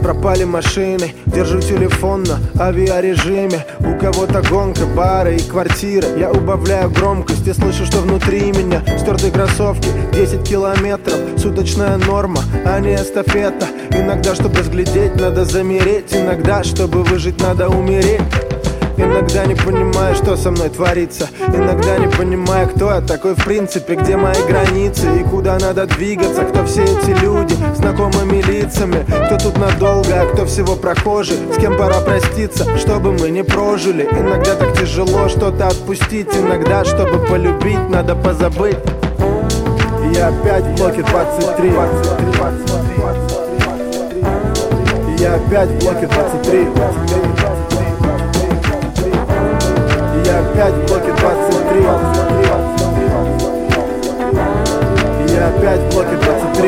пропали машины, держу телефон на авиарежиме. У кого-то гонка, бары и квартиры. Я убавляю громкость и слышу, что внутри меня стертые кроссовки, 10 километров, суточная норма, а не эстафета. Иногда, чтобы разглядеть, надо замереть. Иногда, чтобы выжить, надо умереть. Иногда не понимаю, что со мной творится. Иногда не понимаю, кто я такой в принципе. Где мои границы и куда надо двигаться. Кто все эти люди, знакомыми лицами. Кто тут надолго, а кто всего прохожий. С кем пора проститься, чтобы мы не прожили. Иногда так тяжело что-то отпустить. Иногда, чтобы полюбить, надо позабыть. Я опять в блоке 23. Я опять в блоке 23. Я опять в блоке 23. Я опять в блоке 23.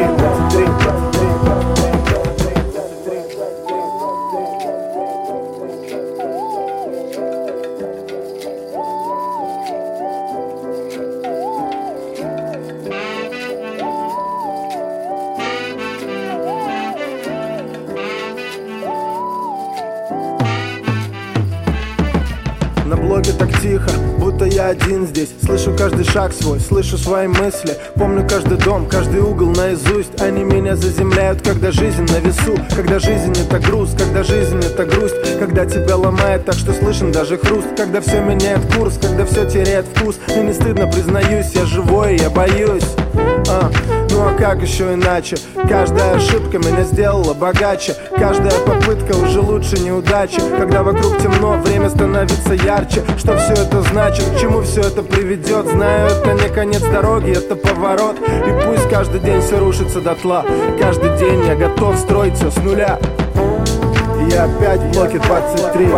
На блоке так тихо, будто я один здесь. Слышу каждый шаг свой, слышу свои мысли. Помню каждый дом, каждый угол наизусть. Они меня заземляют, когда жизнь на весу. Когда жизнь это груз, когда жизнь это грусть. Когда тебя ломает так, что слышен даже хруст. Когда все меняет курс, когда все теряет вкус. Мне не стыдно, признаюсь, я живой, я боюсь. Ну а как еще иначе? Каждая ошибка меня сделала богаче. Каждая попытка уже лучше неудачи. Когда вокруг темно, время становится ярче. Что все это значит, к чему все это приведет? Знаю, это не конец дороги, это поворот. И пусть каждый день все рушится дотла. Каждый день я готов строить все с нуля. Я опять в блоке 23.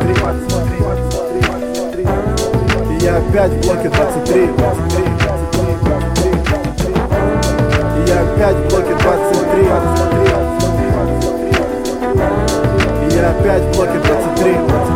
Я опять в блоке 23. Я опять в блоке 23. Я опять в блоке 23.